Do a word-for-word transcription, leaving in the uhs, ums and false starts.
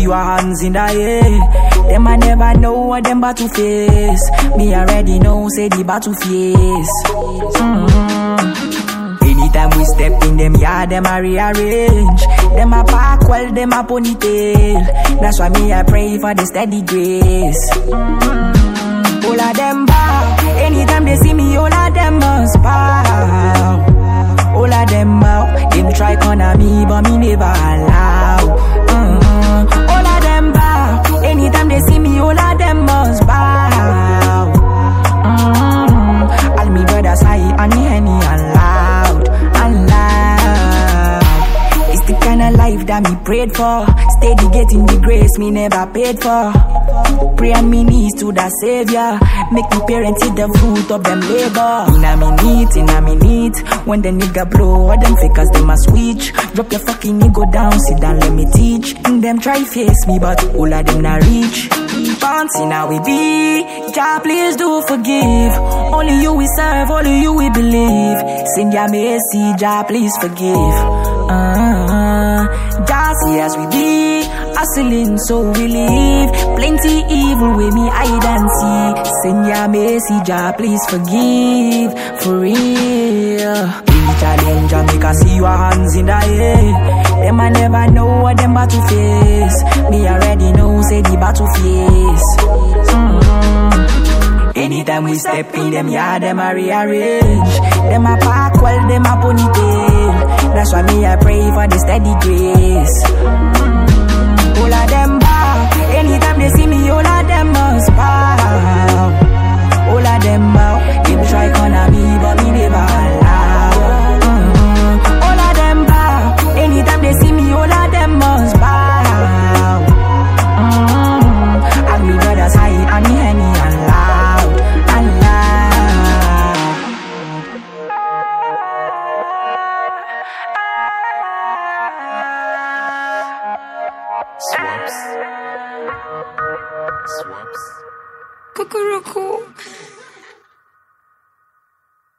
your hands in the air. Them I never know what them about to face. Me already know, say the battle face. Mm-hmm. Anytime we step in them yard, them I rearrange. Them a park well, them a ponytail. That's why me I pray for the steady grace. Mm-hmm. All of them bow. Anytime they see me, all of them must bow. All of them bow. Them try corner me, but me never allow. Mm-hmm. All of them bow. Anytime they see me, all of them must bow. Mm-hmm. All me brothers high and the henny aloud, aloud. It's the kind of life that me prayed for. Steady getting the grace me never paid for. Pray on me knees to the Savior. Make me parents see the fruit of them labor. Inna me neat, inna me neat. When the nigga blow, all them fakers they must switch. Drop your fucking ego down, sit down, let me teach. And them try face me, but all of them not reach. Fancy now we be. Jah please do forgive. Only you we serve, only you we believe. Send your mercy, Jah please forgive. Uh, Jah see as we be. Hustling so we live. Plenty evil with me hide and see. Send your mercy, Jah please forgive. For real. Any challenge I make I see your hands in the air. Them I never know what them about to face. Me already know, say the battle face. Mm-hmm. Anytime we step in them yard, them I rearrange. Them I park well, them I ponytail. That's why me I pray for the steady grace. Mm-hmm. All of them bow. Anytime they see me, all of them must bow. All of them bow. Them try corner me, but me never allow. Mm-hmm. All of them bow. Anytime they see me, all of them must bow. Mm-hmm. And me brothers high and the henny aloud, aloud. Swaps. Swaps. Cuckoo.